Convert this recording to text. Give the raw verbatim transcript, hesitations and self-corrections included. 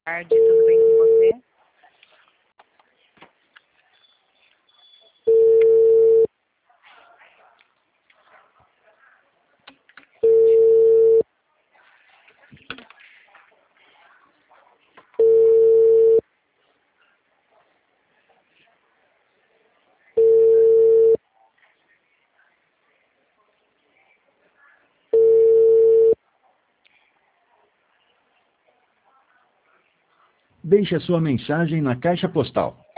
tarde, tudo bem com você? Deixe a sua mensagem na caixa postal